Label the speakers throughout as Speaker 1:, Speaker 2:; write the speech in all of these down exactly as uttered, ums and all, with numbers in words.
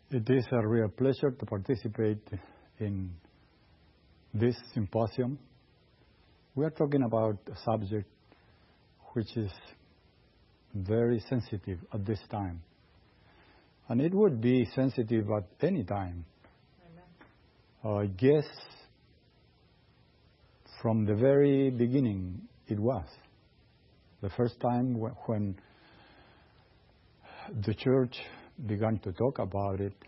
Speaker 1: It is a real pleasure to participate in this symposium. We are talking about a subject which is very sensitive at this time. And it would be sensitive at any time. Uh, I guess from the very beginning it was. The first time when the church began to talk about it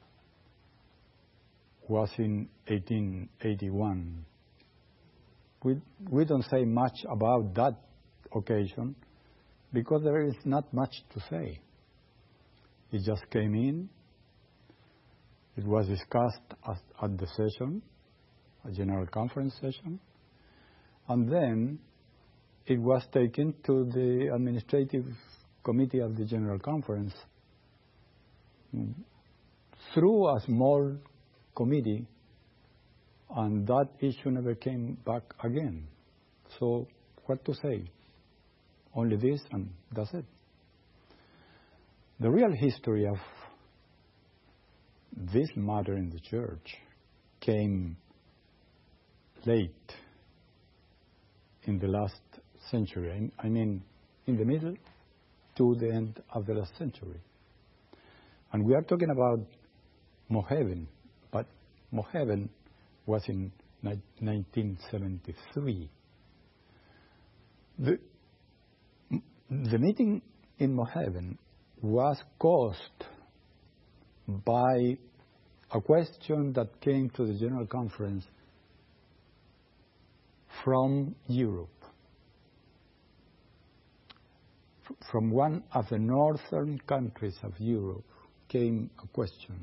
Speaker 1: was in eighteen eighty-one. We, we don't say much about that occasion because there is not much to say. It just came in. It was discussed at, at the session, a general conference session, and then it was taken to the administrative committee of the general conference through a small committee, and that issue never came back again. So what to say? Only this, and that's it. The real history of this matter in the church came late in the last century. I mean, in the middle to the end of the last century. And we are talking about Moheven, but Moheven was in nineteen seventy-three. The, the meeting in Moheven was caused by a question that came to the General Conference from Europe. From one of the northern countries of Europe came a question,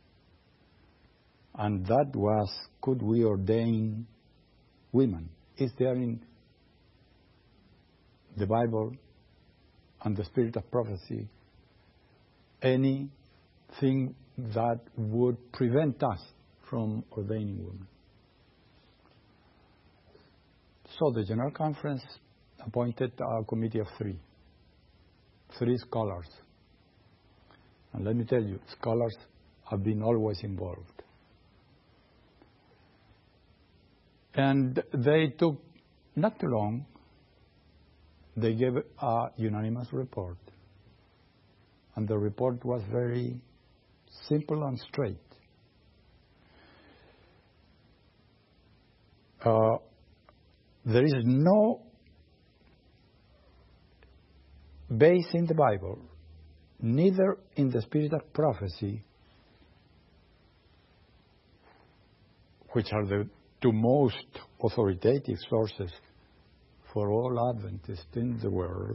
Speaker 1: and that was, could we ordain women? Is there in the Bible and the spirit of prophecy anything that would prevent us from ordaining women? So the General Conference appointed a committee of three, three scholars. And let me tell you, scholars have been always involved. And they took not too long, they gave a unanimous report. And the report was very simple and straight. Uh, there is no base in the Bible, neither in the spirit of prophecy, which are the two most authoritative sources for all Adventists in the world,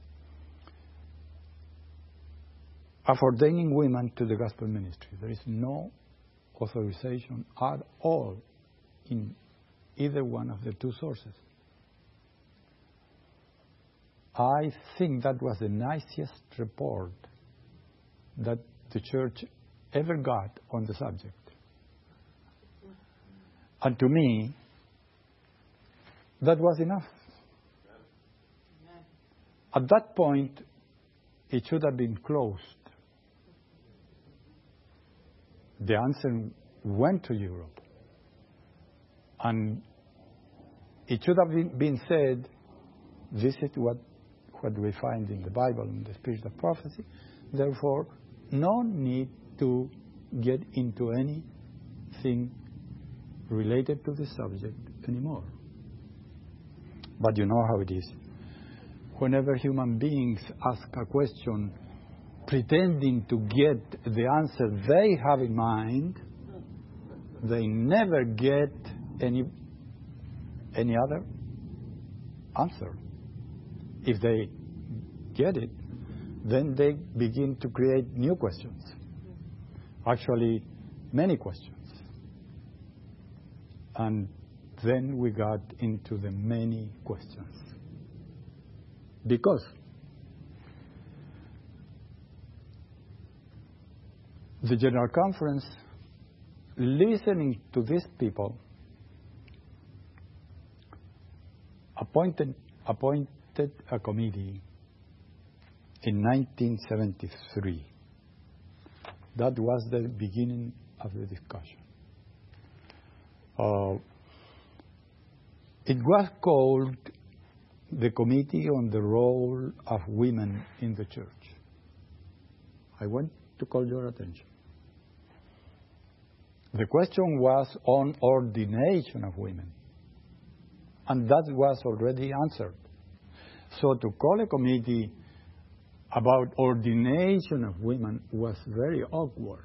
Speaker 1: of ordaining women to the gospel ministry. There is no authorization at all in either one of the two sources. I think that was the nicest report that the church ever got on the subject. And to me, that was enough. At that point, it should have been closed. The answer went to Europe. And it should have been, been said, this is what, what we find in the Bible in the spirit of prophecy. Therefore, no need to get into anything related to the subject anymore. But you know how it is. Whenever human beings ask a question pretending to get the answer they have in mind, they never get any any other answer. If they get it, then they begin to create new questions. Actually, many questions. And then we got into the many questions. Because the General Conference, listening to these people, appointed, appointed a committee in nineteen seventy-three. That was the beginning of the discussion. Uh, it was called the Committee on the Role of Women in the Church. I want to call your attention. The question was on ordination of women, and that was already answered. So to call a committee about ordination of women was very awkward.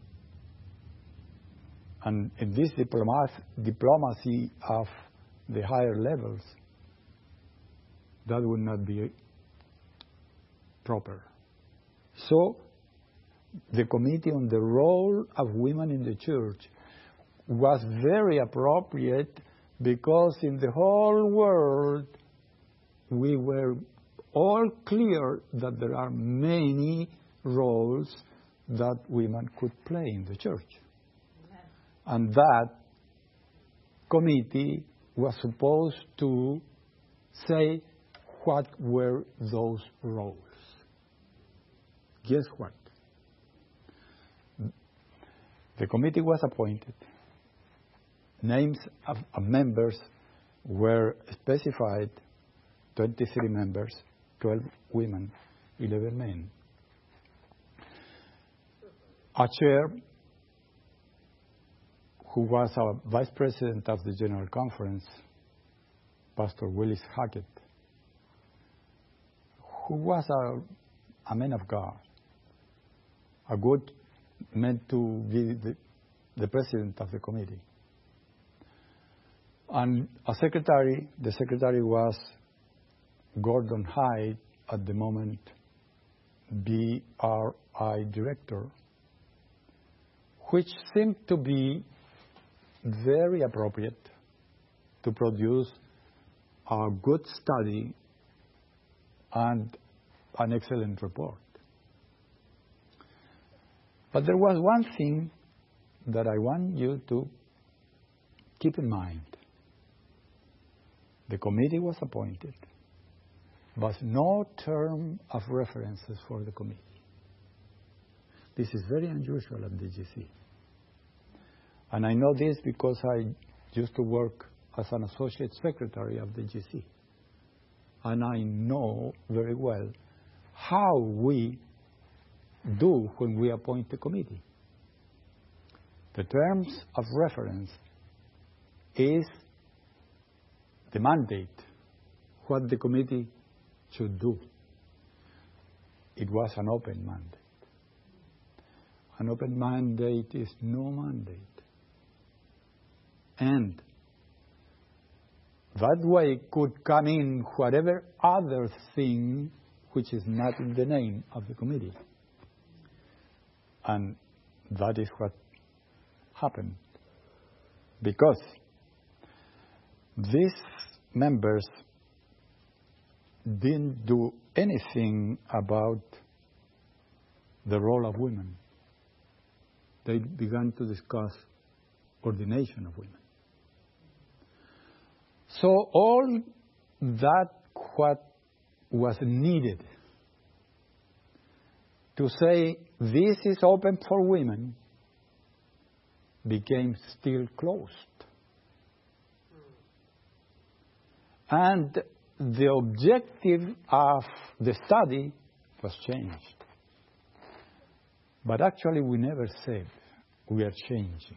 Speaker 1: And in this diplomacy of the higher levels, that would not be proper. So the Committee on the Role of Women in the Church was very appropriate because in the whole world we were all clear that there are many roles that women could play in the church. And that committee was supposed to say what were those roles. Guess what? The committee was appointed. Names of, of members were specified, twenty-three members, twelve women, eleven men. A chair, who was a vice president of the General Conference, Pastor Willis Hackett, who was a, a man of God, a good man to be the, the president of the committee. And a secretary, the secretary was Gordon Hyde, at the moment B R I director, which seemed to be very appropriate to produce a good study and an excellent report. But there was one thing that I want you to keep in mind. The committee was appointed, but no term of references for the committee. This is very unusual at D G C. And I know this because I used to work as an associate secretary of the G C. And I know very well how we do when we appoint a committee. The terms of reference is the mandate, what the committee should do. It was an open mandate. An open mandate is no mandate. And that way could come in whatever other thing which is not in the name of the committee. And that is what happened. Because these members didn't do anything about the role of women. They began to discuss ordination of women. So all that what was needed to say this is open for women became still closed. And the objective of the study was changed. But actually we never said we are changing.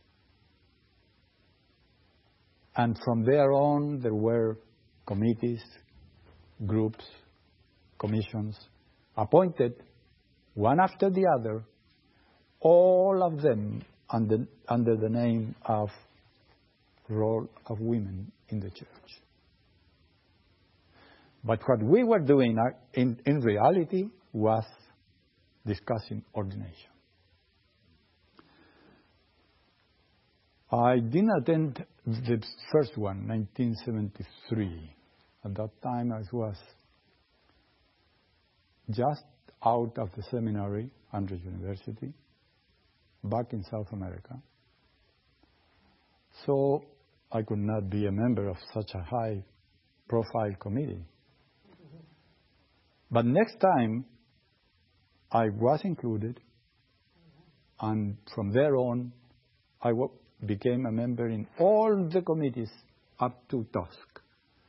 Speaker 1: And from there on, there were committees, groups, commissions, appointed, one after the other, all of them under, under the name of role of women in the church. But what we were doing in, in reality was discussing ordination. I didn't attend the first one, nineteen seventy-three. At that time, I was just out of the seminary, Andrews University, back in South America. So I could not be a member of such a high-profile committee. But next time, I was included, And from there on, I w- became a member in all the committees up to dusk.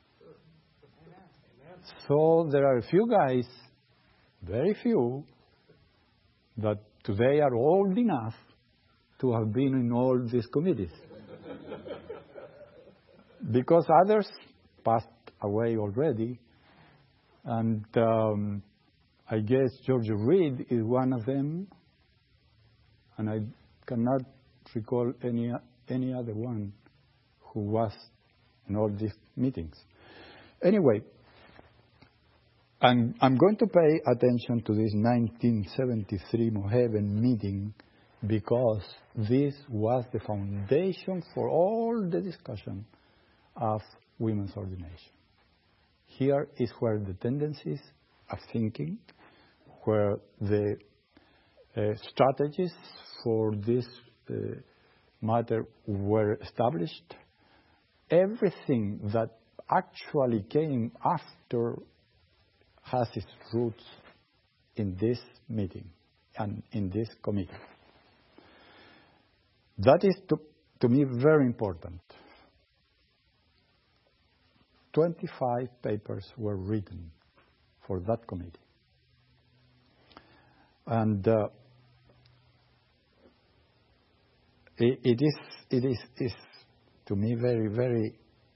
Speaker 1: So there are a few guys, very few, that today are old enough to have been in all these committees. Because others passed away already. And um, I guess George Reed is one of them. And I cannot recall any any other one who was in all these meetings. Anyway, I'm, I'm going to pay attention to this nineteen seventy-three Moheven meeting because this was the foundation for all the discussion of women's ordination. Here is where the tendencies of thinking, where the uh, strategies for this uh, matter were established. Everything that actually came after has its roots in this meeting and in this committee. That is, to, to me, very important. twenty-five papers were written for that committee. And uh, it, it is, it is, is, to me, very, very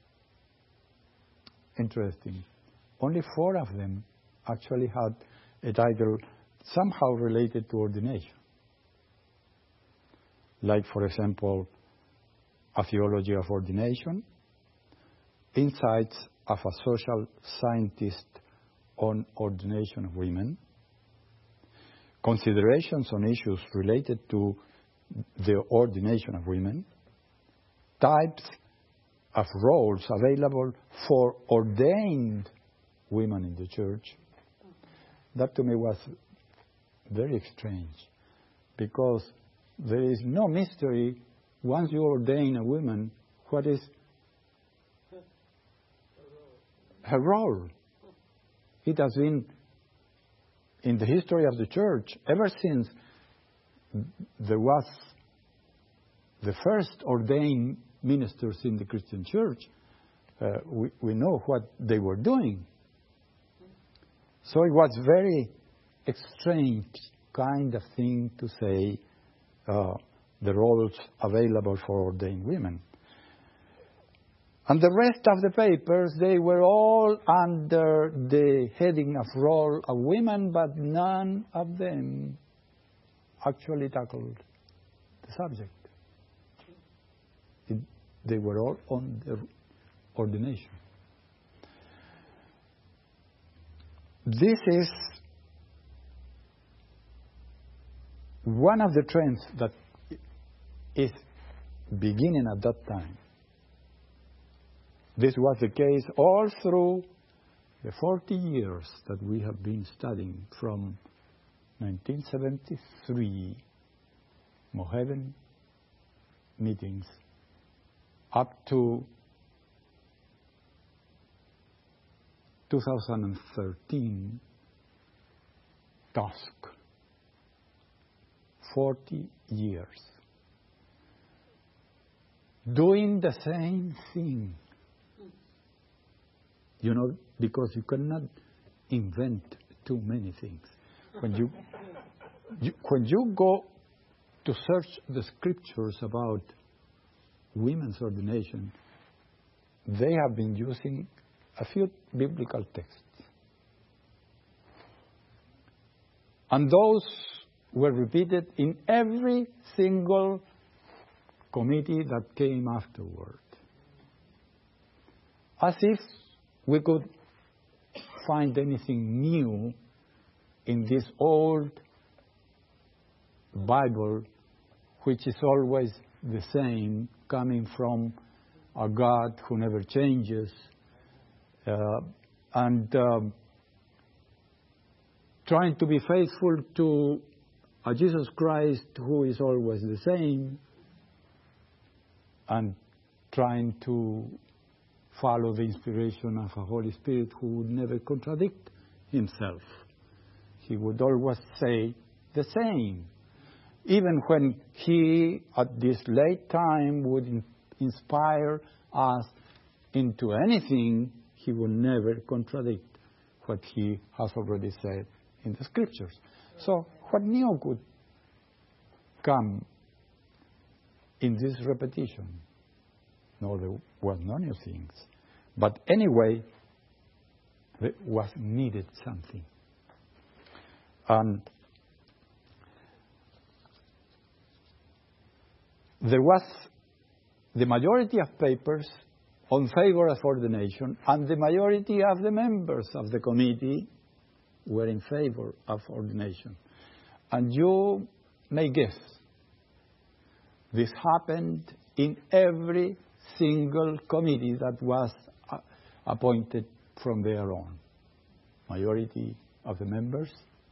Speaker 1: interesting. Only four of them actually had a title somehow related to ordination. Like, for example, A Theology of Ordination, Insights of a Social Scientist on Ordination of Women, Considerations on Issues Related to the Ordination of Women, Types of Roles Available for Ordained Women in the Church. That to me was very strange, because there is no mystery. Once you ordain a woman, what is her role? It has been in the history of the church ever since there was the first ordained ministers in the Christian church. Uh, we, we know what they were doing. So it was very strange kind of thing to say uh, the roles available for ordained women. And the rest of the papers, they were all under the heading of role of women, but none of them actually tackled the subject. It, they were all on the ordination. This is one of the trends that is beginning at that time. This was the case all through the forty years that we have been studying, from nineteen seventy-three Moheven meetings up to two thousand thirteen dusk. forty years. Doing the same thing. You know, because you cannot invent too many things. When you, you when you go to search the scriptures about women's ordination, they have been using a few biblical texts. And those were repeated in every single committee that came afterward. As if we could find anything new in this old Bible, which is always the same, coming from a God who never changes, uh, and um, trying to be faithful to a Jesus Christ who is always the same, and trying to follow the inspiration of a Holy Spirit who would never contradict himself. He would always say the same. even when he, at this late time, would in, inspire us into anything, he will never contradict what he has already said in the scriptures. So what new could come in this repetition? No, there was no new things. But anyway, there was needed something. And there was the majority of papers on favor of ordination, and the majority of the members of the committee were in favor of ordination. And you may guess, this happened in every single committee that was uh, appointed from their own. Majority of the members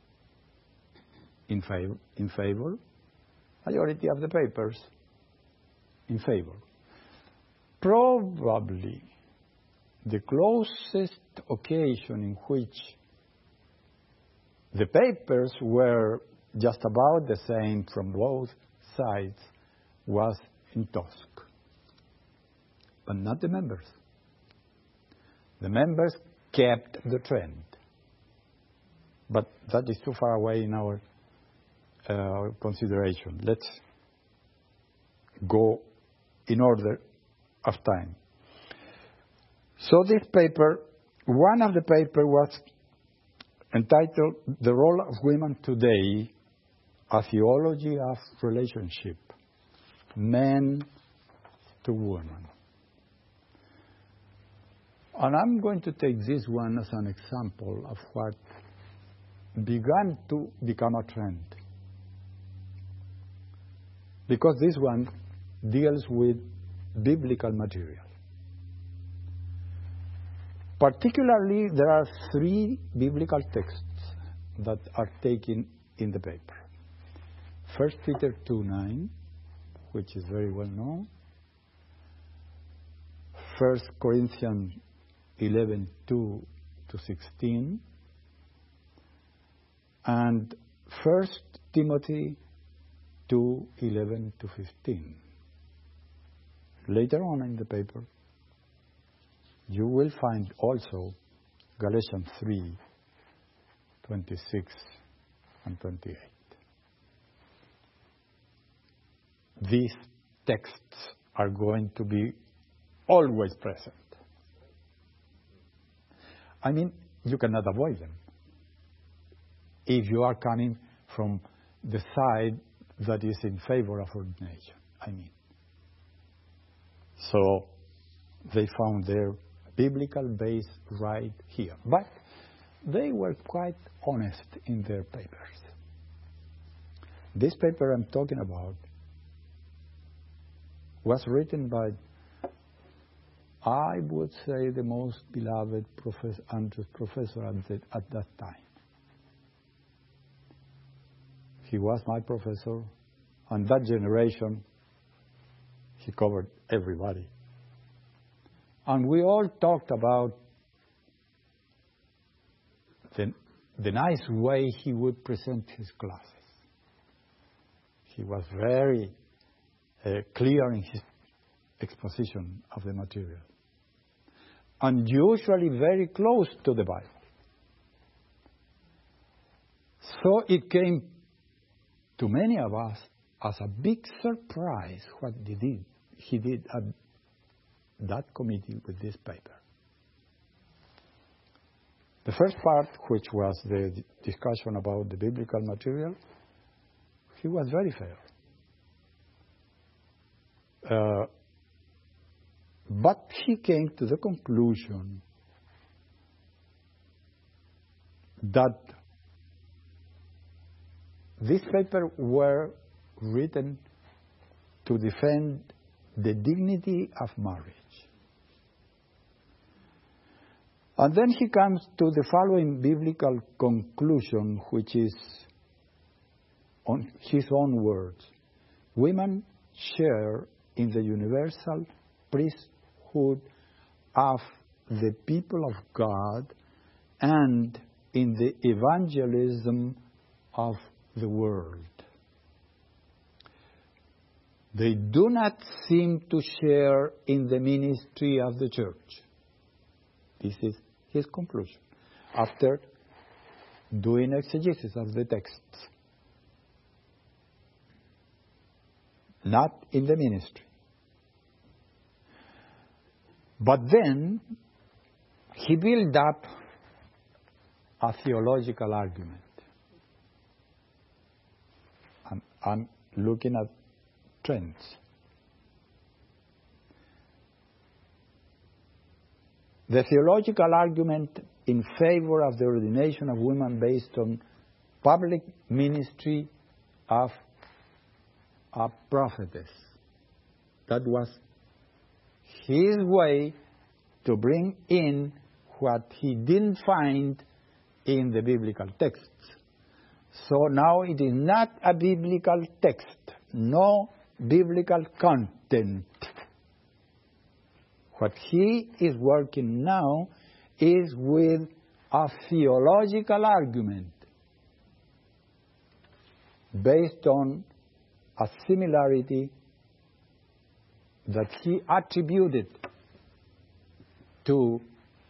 Speaker 1: in favor, in favor, majority of the papers in favor. Probably the closest occasion in which the papers were just about the same from both sides was in Tosc, but not the members. The members kept the trend, but that is too far away in our uh, consideration. Let's go in order of time. So this paper, one of the paper was entitled "The Role of Women Today: A Theology of Relationship, Men to Women." And I'm going to take this one as an example of what began to become a trend. Because this one deals with biblical material. Particularly, there are three biblical texts that are taken in the paper. First Peter two nine, which is very well known. First Corinthians eleven two to sixteen. And First Timothy two eleven to fifteen. Later on in the paper, you will find also Galatians three twenty-six and twenty-eight. These texts are going to be always present. I mean, you cannot avoid them if you are coming from the side that is in favor of ordination. I mean. So they found their biblical base right here. But they were quite honest in their papers. This paper I'm talking about was written by, I would say, the most beloved professor, Andrews professor at, the, at that time. He was my professor, and that generation, he covered everybody. And we all talked about the, the nice way he would present his classes. He was very uh, clear in his exposition of the material, and usually very close to the Bible. So it came to many of us as a big surprise what he did, he did at that committee with this paper. The first part, which was the discussion about the biblical material, he was very fair. Uh, but he came to the conclusion that this paper were written to defend the dignity of marriage. And then he comes to the following biblical conclusion, which is, on his own words, women share in the universal priesthood of the people of God and in the evangelism of the world. They do not seem to share in the ministry of the church. This is his conclusion after doing exegesis of the texts. Not in the ministry. But then he built up a theological argument. I'm, I'm looking at trends. The theological argument in favor of the ordination of women based on public ministry of a prophetess. That was his way to bring in what he didn't find in the biblical texts. So now it is not a biblical text, no biblical content. What he is working now is with a theological argument based on a similarity that he attributed to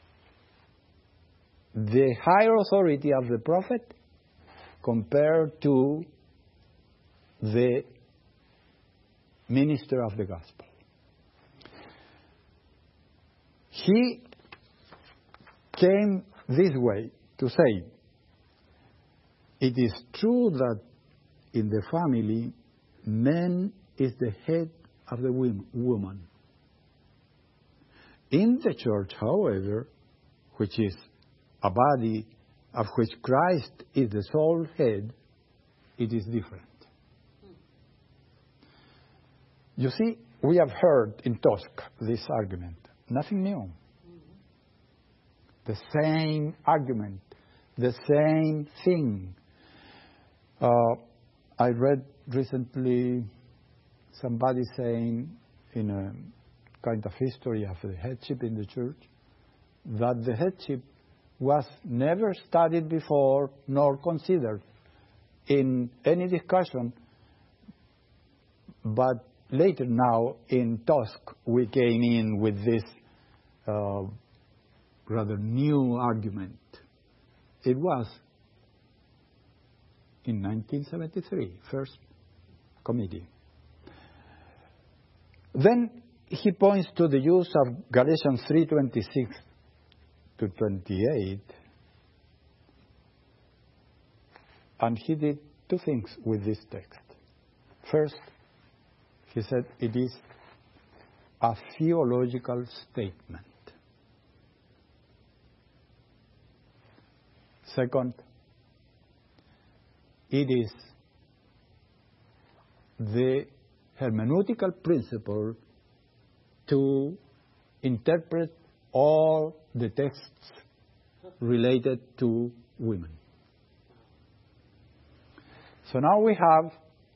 Speaker 1: the higher authority of the prophet compared to the minister of the gospel. He came this way to say, it is true that in the family, man is the head of the woman. In the church, however, which is a body of which Christ is the sole head, it is different. You see, we have heard in Tusk this argument. Nothing new. The same argument, the same thing. Uh, I read recently somebody saying in a kind of history of the headship in the church that the headship was never studied before nor considered in any discussion, but later now in Tusk we came in with this uh, rather new argument. It was in nineteen seventy-three, first committee. Then he points to the use of Galatians three twenty-six to twenty-eight, and he did two things with this text. First, he said it is a theological statement. Second, it is the hermeneutical principle to interpret all the texts related to women. So now we have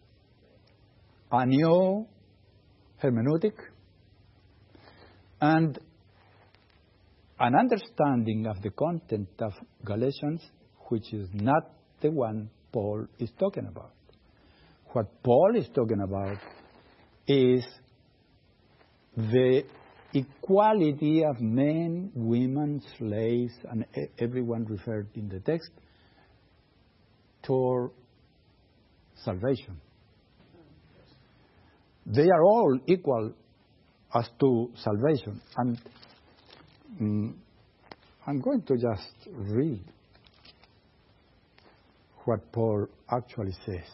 Speaker 1: a new hermeneutic and an understanding of the content of Galatians, which is not the one Paul is talking about. What Paul is talking about is the equality of men, women, slaves, and everyone referred in the text toward salvation. They are all equal as to salvation. And um, I'm going to just read what Paul actually says.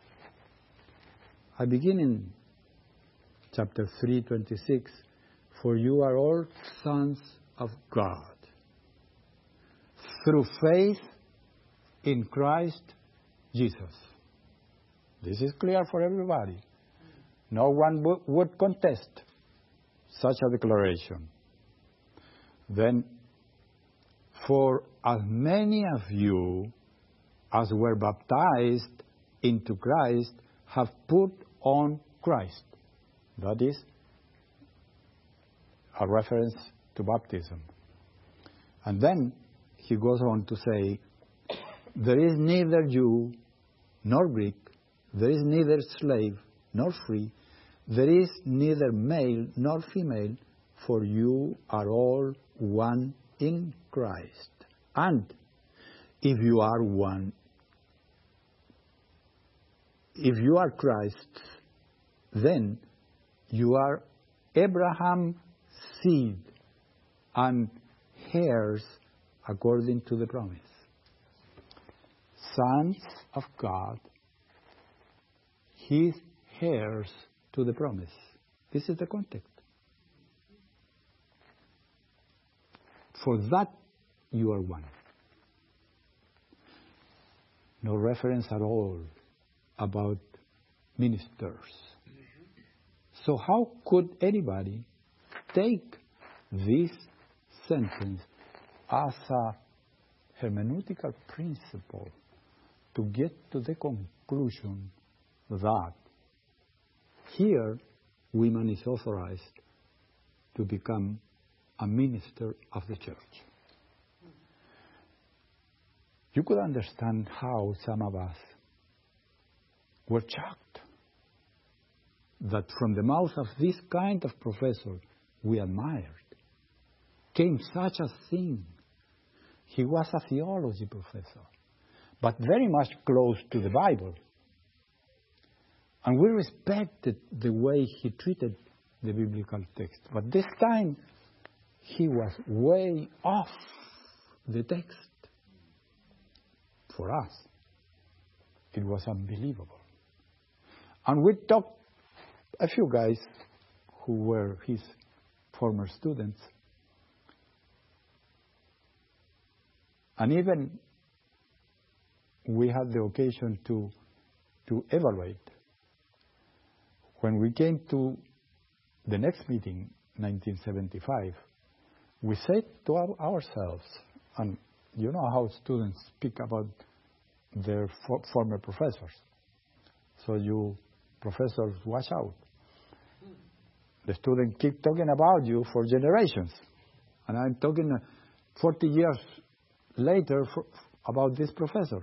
Speaker 1: I begin in chapter three twenty-six. For you are all sons of God, through faith in Christ Jesus. This is clear for everybody. No one w- would contest such a declaration. Then, for as many of you as were baptized into Christ have put on Christ. That is a reference to baptism. And then he goes on to say, there is neither Jew nor Greek, there is neither slave nor free, there is neither male nor female, for you are all one in Christ. And if you are one, if you are Christ's, then you are Abraham's seed and heirs according to the promise. Sons of God, his heirs to the promise. This is the context. For that you are one. No reference at all about ministers. So how could anybody take this sentence as a hermeneutical principle to get to the conclusion that here woman is authorized to become a minister of the church? You could understand how some of us were shocked that from the mouth of this kind of professor we admired came such a thing. He was a theology professor, but very much close to the Bible. And we respected the way he treated the biblical text. But this time, he was way off the text. For us, it was unbelievable. And we talked, a few guys who were his former students, and even we had the occasion to, to evaluate. When we came to the next meeting, nineteen seventy-five, we said to our, ourselves, and you know how students speak about their for, former professors. So you professors, watch out. The students keep talking about you for generations. And I'm talking forty years later for, about this professor.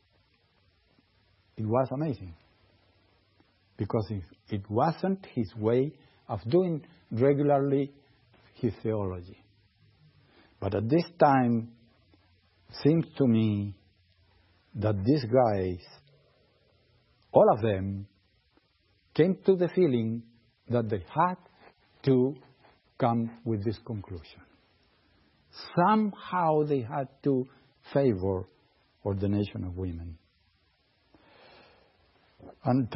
Speaker 1: It was amazing. Because it, it wasn't his way of doing regularly his theology. But at this time, seems to me that these guys, all of them, came to the feeling that they had to come with this conclusion. Somehow they had to favor ordination of women. And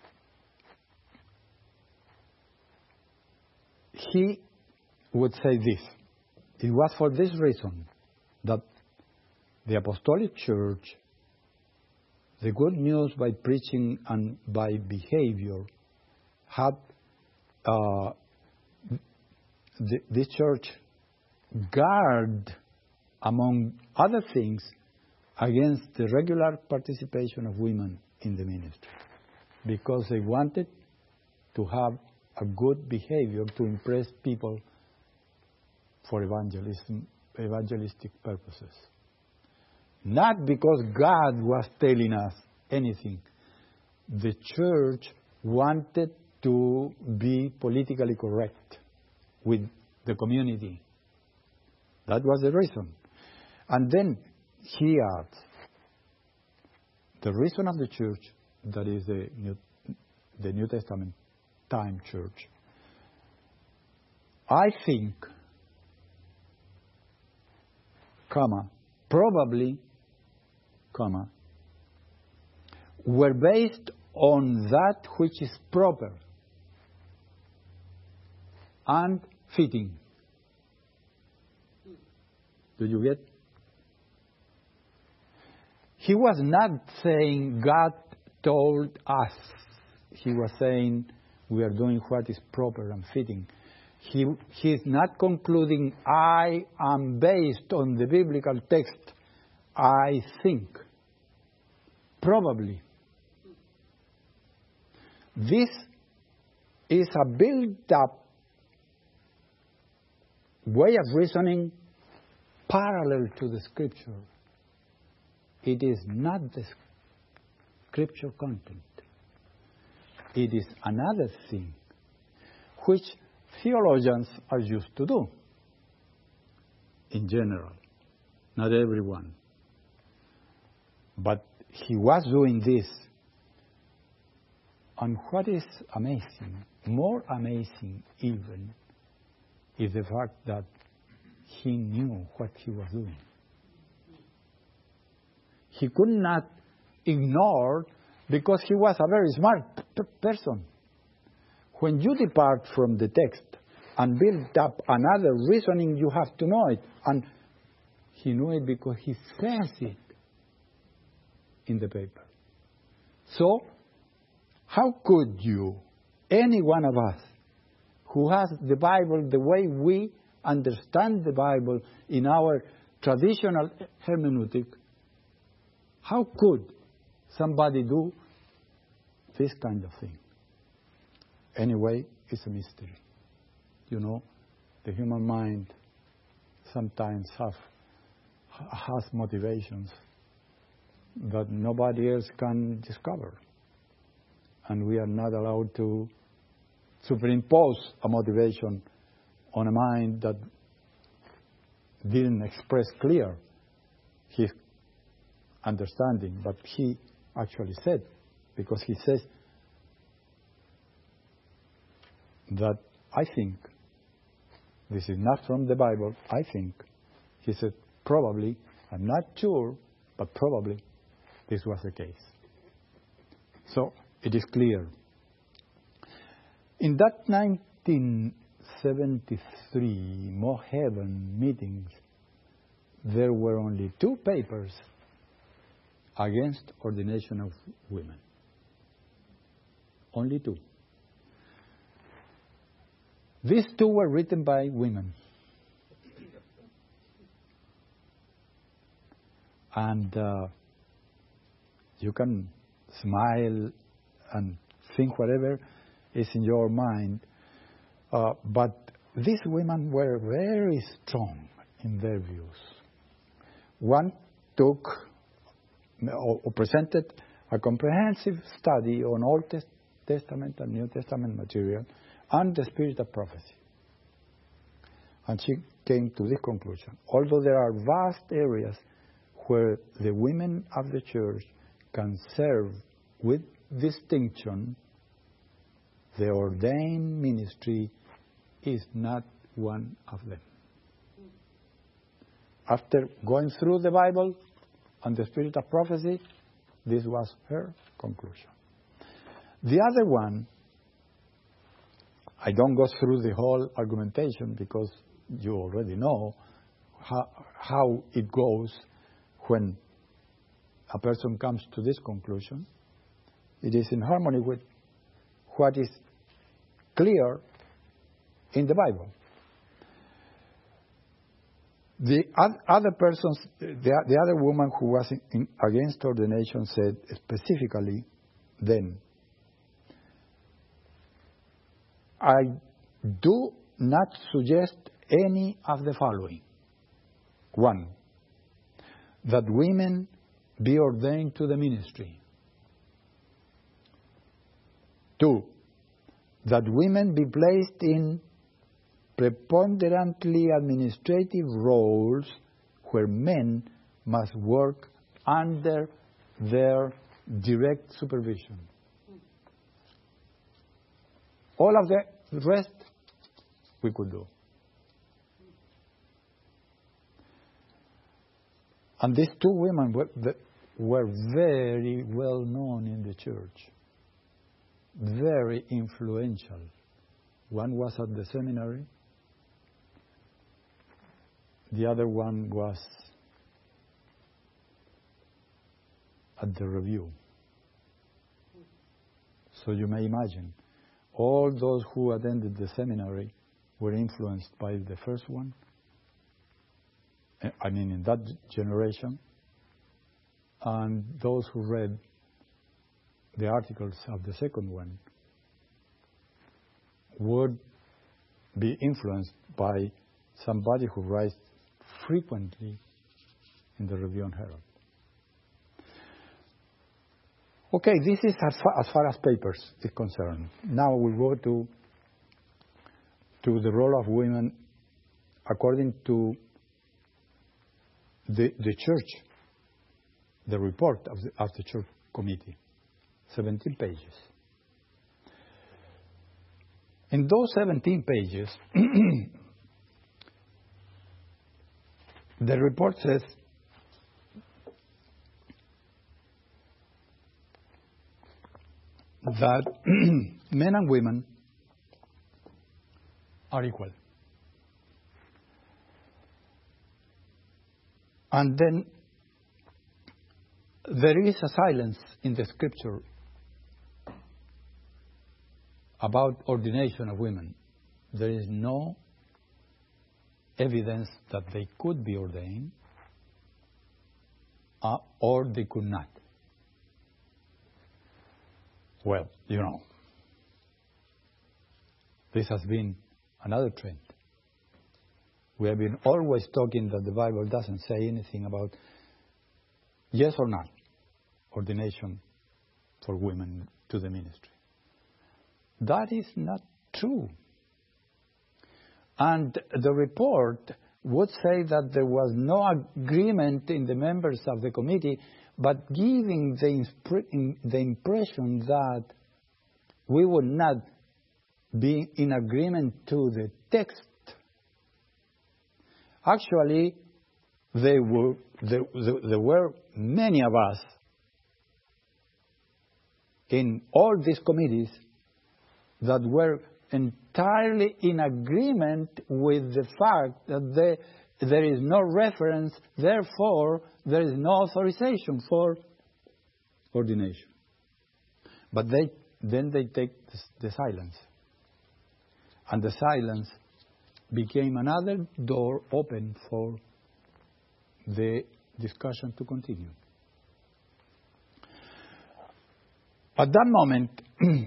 Speaker 1: he would say this: it was for this reason that the Apostolic Church, the good news by preaching and by behavior, had uh, the, this church guard, among other things, against the regular participation of women in the ministry, because they wanted to have a good behavior to impress people for evangelism, evangelistic purposes. Not because God was telling us anything. The church wanted to be politically correct with the community. That was the reason. And then he adds, the reason of the church, that is the New, the New Testament time church, I think, comma, probably, comma, were based on that which is proper and fitting. Do you get? He was not saying God told us. He was saying we are doing what is proper and fitting. He, he is not concluding, I am based on the biblical text, I think. Probably. This is a built-up way of reasoning parallel to the Scripture. It is not the Scripture content. It is another thing which theologians are used to do in general, not everyone. But he was doing this. And what is amazing, more amazing even, is the fact that he knew what he was doing. He could not ignore, because he was a very smart p- person. When you depart from the text and build up another reasoning, you have to know it. And he knew it because he says it in the paper. So, how could you, any one of us, who has the Bible the way we understand the Bible in our traditional hermeneutic, how could somebody do this kind of thing? Anyway, it's a mystery. You know, the human mind sometimes have, has motivations that nobody else can discover. And we are not allowed to superimpose a motivation on a mind that didn't express clear his understanding. But he actually said, because he says that I think, this is not from the Bible, I think, he said probably, I'm not sure, but probably this was the case. So it is clear. In that nineteen seventy-three Moheaven meetings, there were only two papers against ordination of women. Only two. These two were written by women. And uh, you can smile and think whatever is in your mind. Uh, but these women were very strong in their views. One took or, or presented a comprehensive study on Old Testament and New Testament material and the spirit of prophecy. And she came to this conclusion. Although there are vast areas where the women of the church can serve with distinction, the ordained ministry is not one of them. After going through the Bible and the spirit of prophecy, this was her conclusion. The other one, I don't go through the whole argumentation because you already know how, how it goes when a person comes to this conclusion. It is in harmony with what is clear in the Bible. The other persons, the, the other woman who was in, in, against ordination said specifically then, I do not suggest any of the following. One, that women be ordained to the ministry. Two, that women be placed in preponderantly administrative roles where men must work under their direct supervision. All of the rest we could do. And these two women were, were very well known in the church, very influential. One was at the seminary, the other one was at the review. So you may imagine, all those who attended the seminary were influenced by the first one. I mean, in that generation. And those who read the articles of the second one would be influenced by somebody who writes frequently in the Review and Herald. Okay, this is as far as, far as papers is concerned. Now we go to to the role of women according to the, the church, the report of the, of the church committee, seventeen pages. In those seventeen pages, the report says that men and women are equal. And then there is a silence in the scripture about ordination of women. There is no evidence that they could be ordained uh, or they could not. Well, you know, this has been another trend. We have been always talking that the Bible doesn't say anything about yes or not ordination for women to the ministry. That is not true. And the report would say that there was no agreement in the members of the committee, but giving the, impre- the impression that we would not be in agreement to the text. Actually, there were, there, there, there were many of us in all these committees that were entirely in agreement with the fact that there, there is no reference, therefore there is no authorization for ordination. But they then they take the, the silence. And the silence became another door open for the discussion to continue. At that moment,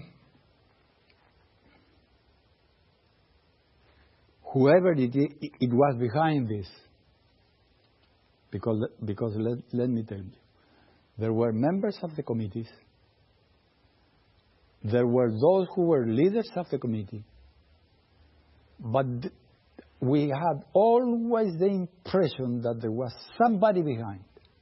Speaker 1: whoever it, it was behind this, because, because let, let me tell you, there were members of the committees, there were those who were leaders of the committee, but we had always the impression that there was somebody behind.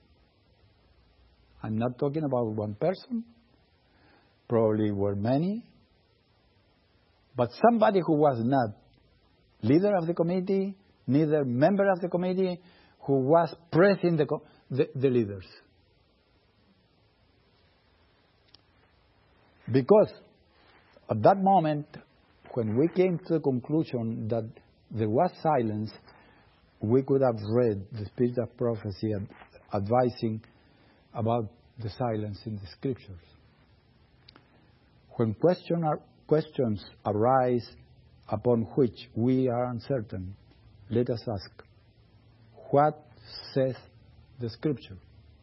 Speaker 1: I'm not talking about one person, probably were many, but somebody who was not leader of the committee, neither member of the committee, who was pressing the, the, the leaders. Because at that moment, when we came to the conclusion that there was silence, we could have read the Spirit of Prophecy ad- advising about the silence in the Scriptures. When question are, questions arise upon which we are uncertain, let us ask, what says the Scripture?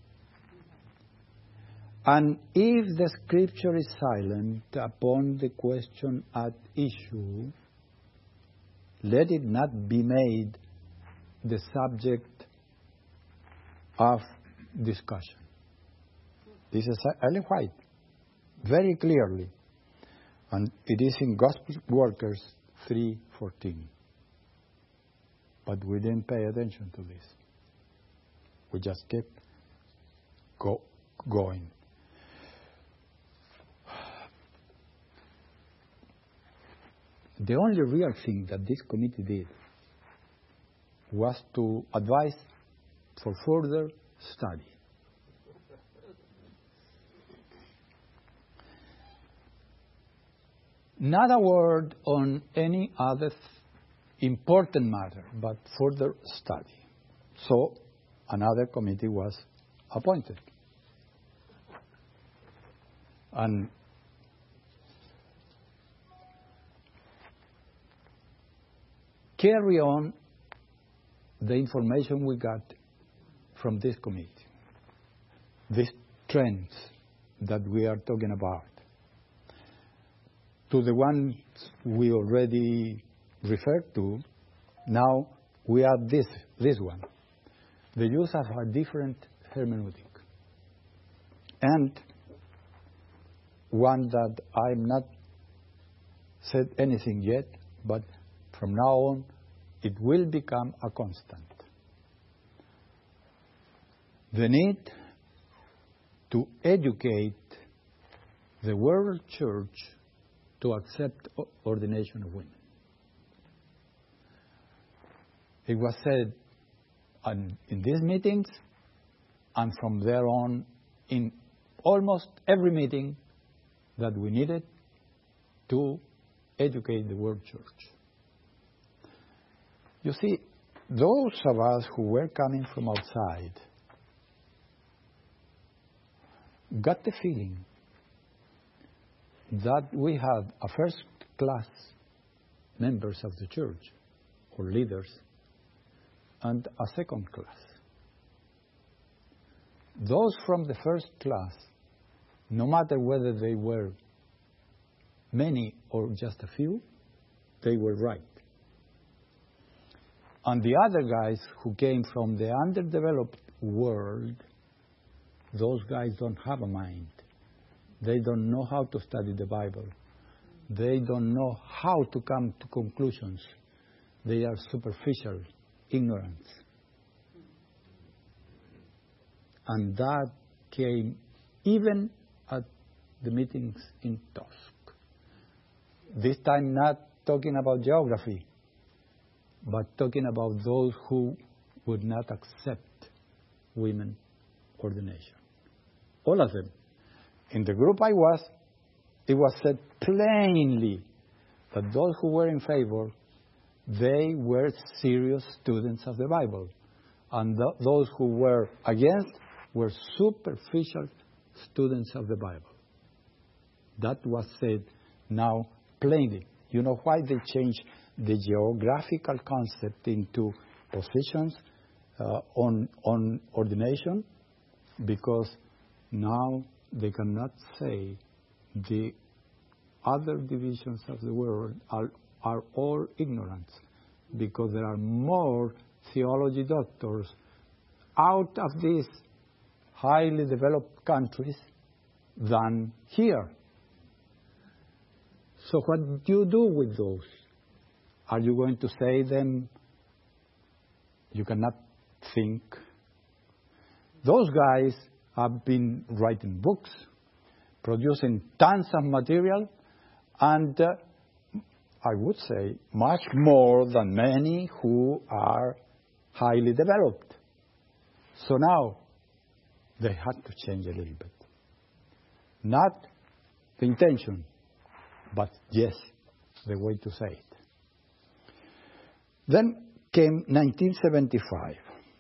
Speaker 1: And if the Scripture is silent upon the question at issue, let it not be made the subject of discussion. This is Ellen White, very clearly. And it is in Gospel Workers three fourteen. But we didn't pay attention to this. We just kept go, going. The only real thing that this committee did was to advise for further study. Not a word on any other th- important matter, but further study. So another committee was appointed. And carry on the information we got from this committee, these trends that we are talking about, to the ones we already referred to. Now we add this, this one, the use of a different hermeneutic. And one that I'm not said anything yet, but from now on, it will become a constant. The need to educate the world church to accept ordination of women. It was said in these meetings, and from there on, in almost every meeting, that we needed to educate the world church. You see, those of us who were coming from outside got the feeling that we had a first-class members of the church, or leaders, and a second class. Those from the first class, no matter whether they were many or just a few, they were right. And the other guys who came from the underdeveloped world, those guys don't have a mind. They don't know how to study the Bible. They don't know how to come to conclusions. They are superficial, ignorant. And that came even at the meetings in Tusk. This time not talking about geography, but talking about those who would not accept women ordination. All of them. In the group I was, it was said plainly that those who were in favor, they were serious students of the Bible. And th- those who were against were superficial students of the Bible. That was said now plainly. You know why they changed the geographical concept into positions uh, on, on ordination? Because now they cannot say the other divisions of the world are, are all ignorant, because there are more theology doctors out of these highly developed countries than here. So what do you do with those? Are you going to say them, you cannot think? Those guys have been writing books, producing tons of material, and uh, I would say much more than many who are highly developed. So now they had to change a little bit. Not the intention, but yes, the way to say it. Then came nineteen seventy-five.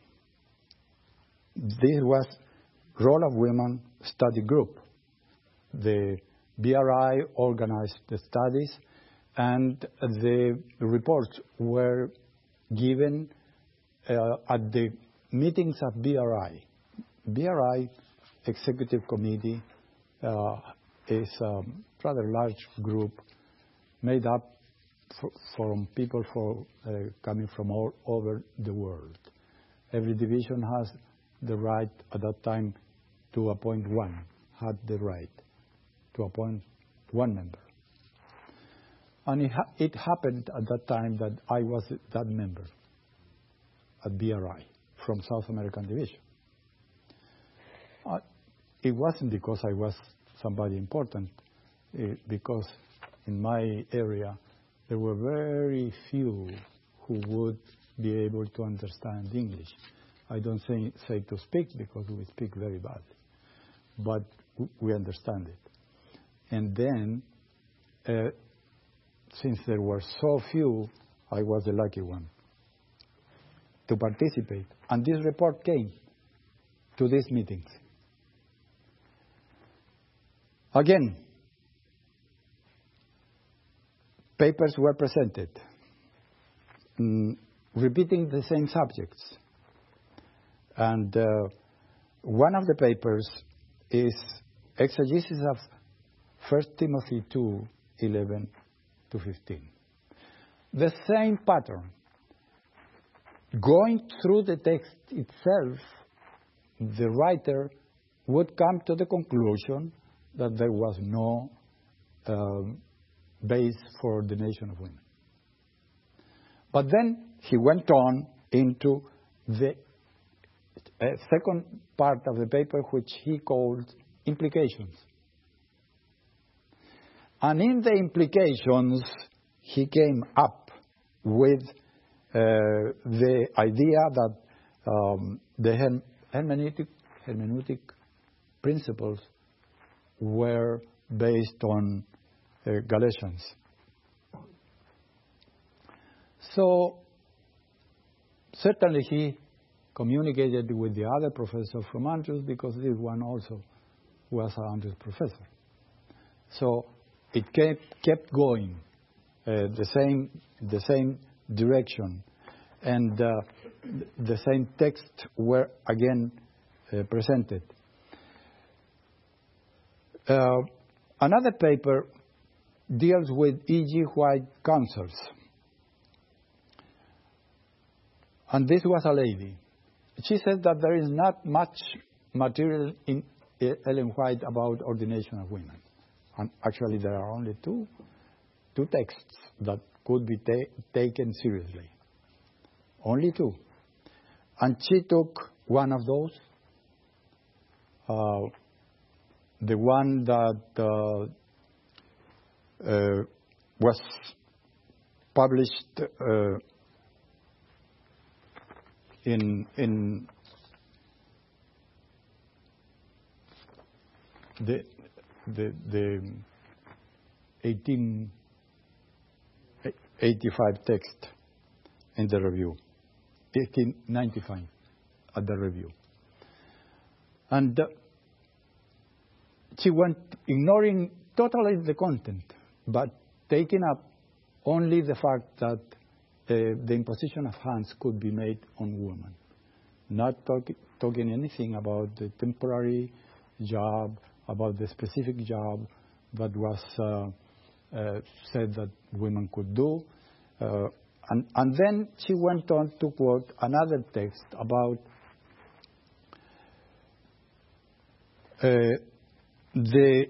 Speaker 1: This was Role of Women Study Group. The B R I organized the studies, and the reports were given uh, at the meetings of B R I. B R I Executive Committee uh, is a rather large group made up f- from people for, uh, coming from all over the world. Every division has the right at that time to appoint one, had the right to appoint one member. And it, ha- it happened at that time that I was that member at B R I from South American Division. Uh, it wasn't because I was somebody important, uh, because in my area there were very few who would be able to understand English. I don't say, say to speak, because we speak very badly, but w- we understand it. And then, uh, since there were so few, I was the lucky one to participate. And this report came to these meetings. Again, papers were presented, mm, repeating the same subjects. And uh, one of the papers is exegesis of First Timothy two, eleven to fifteen. The same pattern. Going through the text itself, the writer would come to the conclusion that there was no um, base for ordination of women. But then he went on into the uh, second part of the paper, which he called implications. And in the implications, he came up with uh, the idea that um, the herm hermeneutic, hermeneutic principles were based on uh, Galatians. So certainly he communicated with the other professor from Andrews, because this one also was an Andrews professor. So it kept, kept going, uh, the same the same direction, and uh, the same texts were again uh, presented. Uh, another paper deals with E G White counsels. And this was a lady. She said that there is not much material in Ellen White about ordination of women. And actually there are only two, two texts that could be ta taken seriously. Only two. And she took one of those, uh, the one that uh, uh, was published uh, in in the the the eighteen eighty-five text in the review, eighteen ninety-five at the review, and uh, she went ignoring totally the content, but taking up only the fact that Uh, the imposition of hands could be made on women, not talk, talking anything about the temporary job, about the specific job that was uh, uh, said that women could do. Uh, and, and then she went on to quote another text about uh, the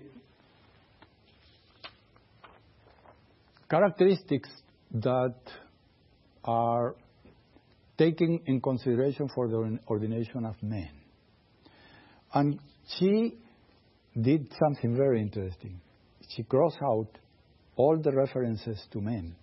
Speaker 1: characteristics that are taken in consideration for the ordination of men. And she did something very interesting. She crossed out all the references to men,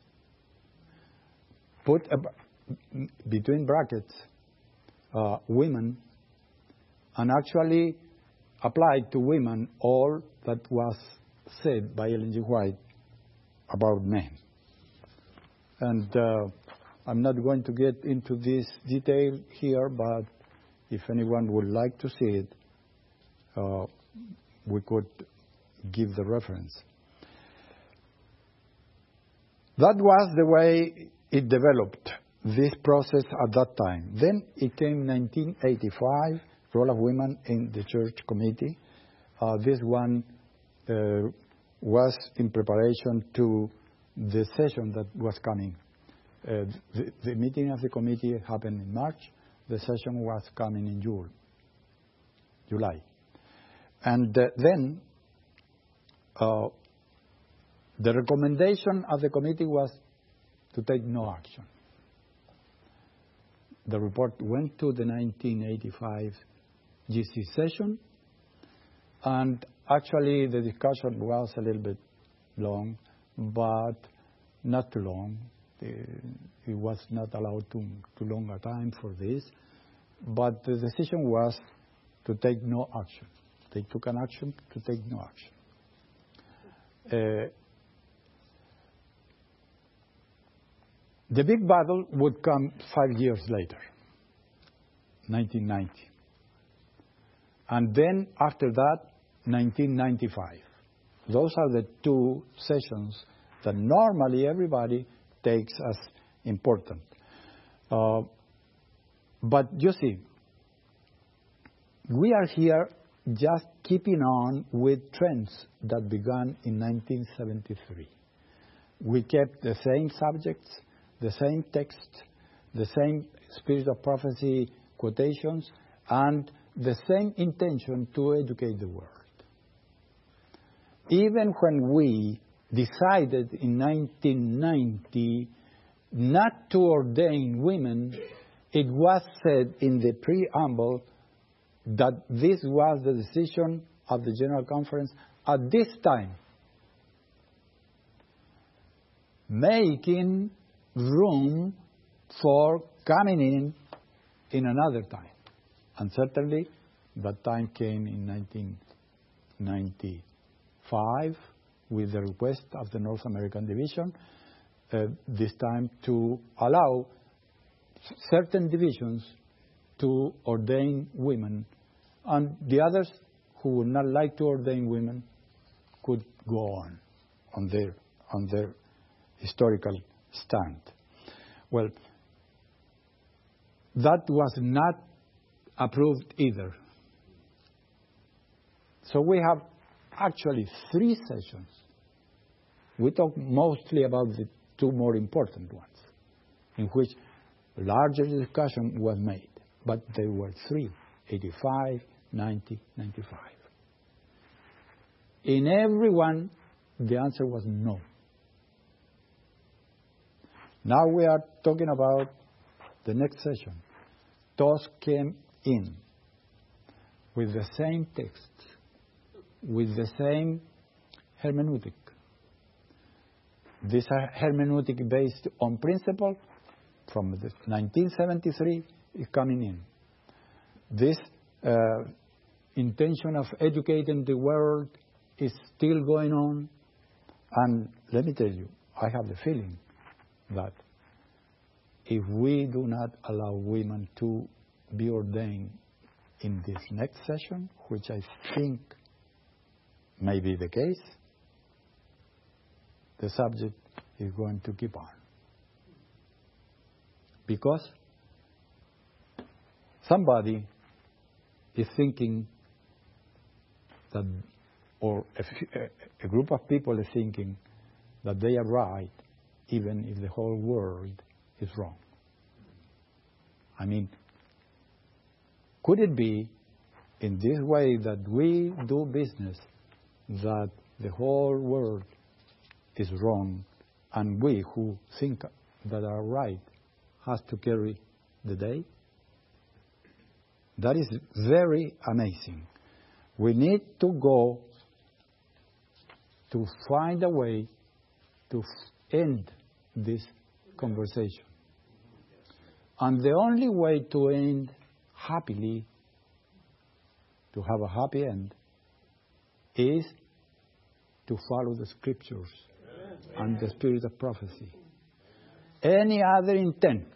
Speaker 1: put a, between brackets uh, women, and actually applied to women all that was said by Ellen G. White about men. And uh, I'm not going to get into this detail here, but if anyone would like to see it, uh, we could give the reference. That was the way it developed, this process at that time. Then it came nineteen eighty-five, Role of Women in the Church Committee. Uh, this one uh, was in preparation to the session that was coming. Uh, the, the meeting of the committee happened in March. The session was coming in June, July. And uh, then uh, the recommendation of the committee was to take no action. The report went to the nineteen eighty-five G C session, and actually the discussion was a little bit long, but not too long. It was not allowed too, too long a time for this, but the decision was to take no action. They took an action to take no action. Uh, the big battle would come five years later, nineteen ninety. And then after that, nineteen ninety-five. Those are the two sessions that normally everybody takes as important. Uh, but you see, we are here just keeping on with trends that began in nineteen seventy-three. We kept the same subjects, the same text, the same Spirit of Prophecy quotations, and the same intention to educate the world. Even when we decided in nineteen ninety not to ordain women, it was said in the preamble that this was the decision of the General Conference at this time, making room for coming in in another time. And certainly that time came in nineteen ninety-five with the request of the North American Division, uh, this time to allow certain divisions to ordain women, and the others who would not like to ordain women could go on on their on their historical stand. Well, that was not approved either. So we have actually three sessions. We talk mostly about the two more important ones, in which larger discussion was made. But there were three, eighty-five, ninety, ninety-five. In every one, the answer was no. Now we are talking about the next session. Those came in with the same text, with the same hermeneutic. This hermeneutic based on principle from the nineteen seventy-three is coming in. This uh, intention of educating the world is still going on. And let me tell you, I have the feeling that if we do not allow women to be ordained in this next session, which I think may be the case, the subject is going to keep on. Because somebody is thinking that, or a, a group of people is thinking that they are right, even if the whole world is wrong. I mean, could it be in this way that we do business that the whole world is wrong, and we who think that are right has to carry the day? That is very amazing. We need to go to find a way to end this conversation. And the only way to end happily, to have a happy end, is to follow the scriptures and the spirit of prophecy. Any other intent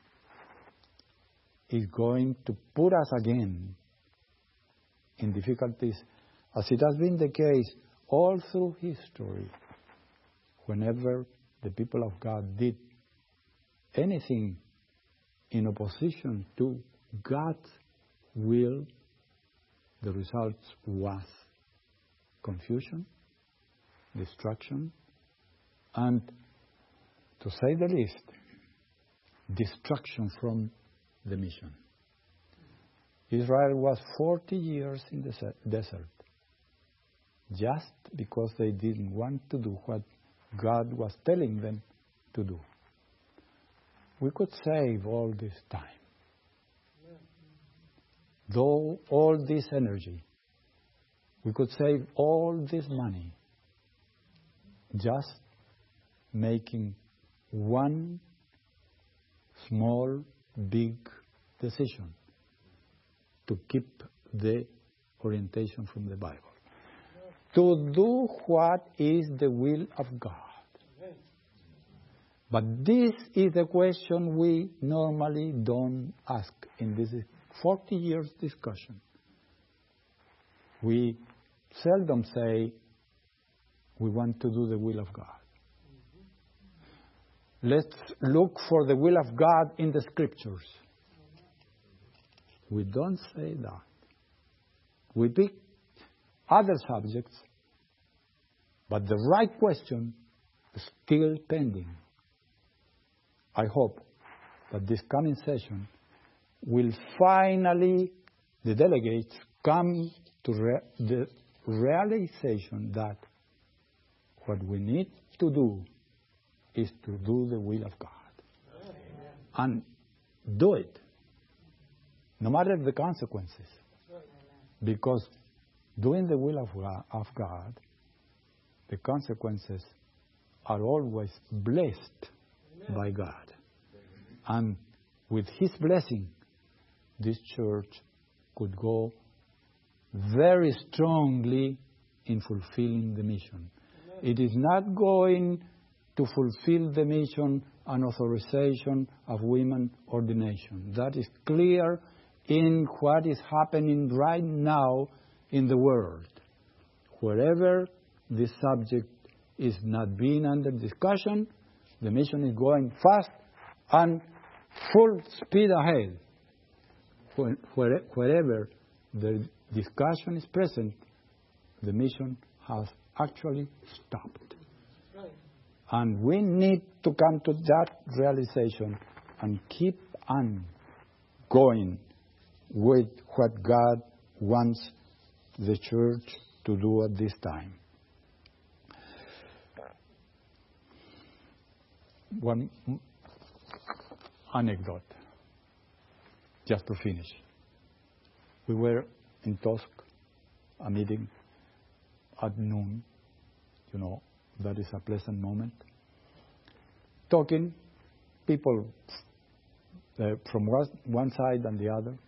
Speaker 1: is going to put us again in difficulties, as it has been the case all through history. Whenever the people of God did anything in opposition to God's will, the result was confusion, destruction, and, to say the least, destruction from the mission. Israel was forty years in the desert just because they didn't want to do what God was telling them to do. We could save all this time, though all this energy. We could save all this money just making one small, big decision to keep the orientation from the Bible. To do what is the will of God. But this is a question we normally don't ask in this forty years discussion. We seldom say we want to do the will of God. Let's look for the will of God in the scriptures. We don't say that. We pick other subjects, but the right question is still pending. I hope that this coming session will finally, the delegates, come to re- the realization that what we need to do is to do the will of God. and do it, no matter the consequences. Because doing the will of God, of God, the consequences are always blessed by God. And with His blessing, this church could go very strongly in fulfilling the mission. It is not going to fulfill the mission and authorization of women ordination. That is clear in what is happening right now in the world. Wherever this subject is not being under discussion, the mission is going fast and full speed ahead. Where, wherever the discussion is present, the mission has actually stopped. Right. And we need to come to that realization and keep on going with what God wants the church to do at this time. One anecdote, just to finish. We were in Tusk, a meeting at noon. You know, that is a pleasant moment. Talking, people uh, from one side and the other.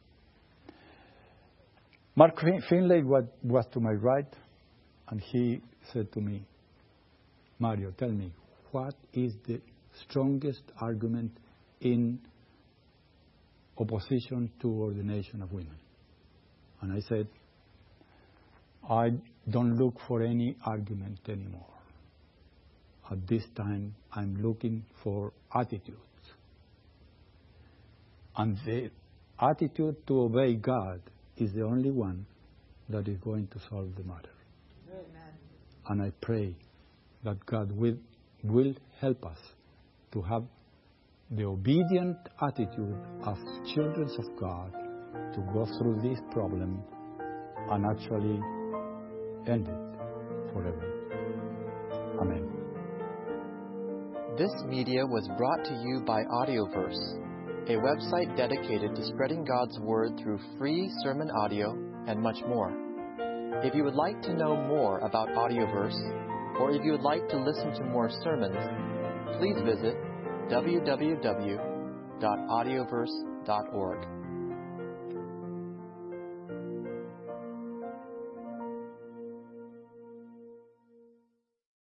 Speaker 1: Mark Finlay was, was to my right, and he said to me, Mario, tell me, what is the strongest argument in opposition to ordination of women? And I said, I don't look for any argument anymore. At this time, I'm looking for attitudes. And the attitude to obey God is the only one that is going to solve the matter. Amen. And I pray that God will, will help us to have the obedient attitude of children of God to go through this problem and actually end it forever. Amen.
Speaker 2: This media was brought to you by Audioverse, a website dedicated to spreading God's Word through free sermon audio and much more. If you would like to know more about Audioverse, or if you would like to listen to more sermons, please visit w w w dot audioverse dot org.